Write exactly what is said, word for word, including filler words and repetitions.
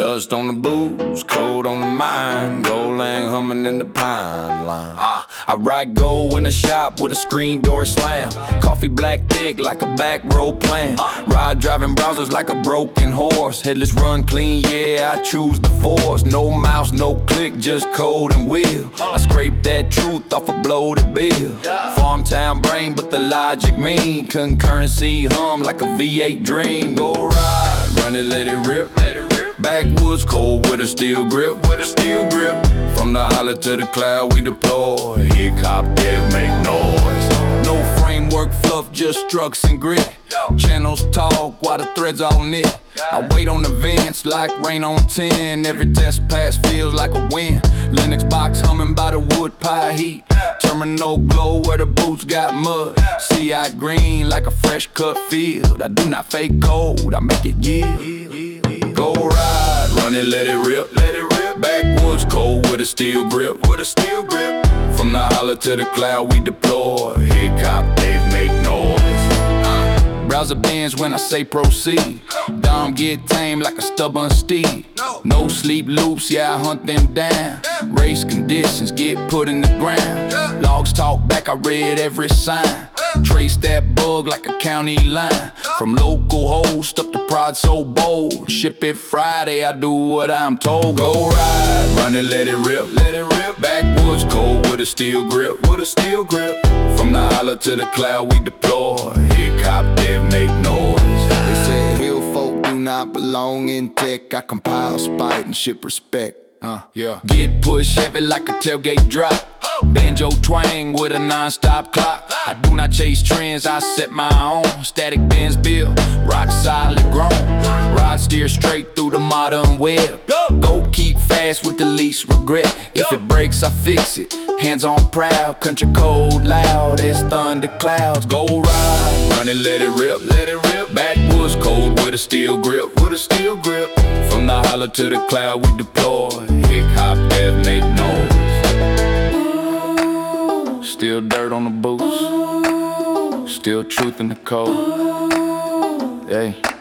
Dust on the boots, cold on the mind, gold lang humming in the pine line. Ah, I ride gold in the shop with a screen door slam. Coffee black thick like a back row plan. Ride driving browsers like a broken horse. Headless run clean, yeah, I choose the force. No mouse, no click, just code and wheel. I scrape that truth off a bloated bill. Farm town brain, but the logic mean. Concurrency hum like a V eight dream. Go ride, run it, let it rip, let it rip. Backwoods cold with a steel grip, with a steel grip. From the holler to the cloud we deploy. Hip hop, dead, make noise. No framework fluff, just structs and grit. Channels talk while the threads all knit. I wait on events like rain on tin. Every test pass feels like a win. Linux box humming by the wood pie heat. Terminal glow where the boots got mud. See I green like a fresh cut field. I do not fake cold, I make it yield. Go ride, run it, let it rip, let it rip. Backwoods cold with a steel grip, with a steel grip. From the holler to the cloud we deploy. Hip hop, they make noise. Browser bends when I say proceed. Dom get tame like a stubborn steed. No sleep loops, yeah, I hunt them down. Race conditions get put in the ground. Logs talk back, I read every sign. Trace that bug like a county line. From local host up to prod so bold. Ship it Friday, I do what I'm told. Go ride, run it, let it rip, let it rip. Backwoods cold with a steel grip, with a steel grip. From the holler to the cloud we deploy. Hip hop, dead, make noise. They say hill folk do not belong in tech. I compile spite and ship respect. Uh, yeah. Get pushed heavy like a tailgate drop. Banjo twang with a non-stop clock. I do not chase trends, I set my own. Static Benz build, rock solid grown. Ride steer straight through the modern web. Go keep fast with the least regret. If it breaks, I fix it. Hands on proud, country cold loud as thunder clouds. Go ride, run it, let it rip, let it rip. Backwoods cold with a steel grip, with a steel grip. From the holler to the cloud we deploy. Hip hop, death, make noise. Still dirt on the boots, still truth in the code. Hey.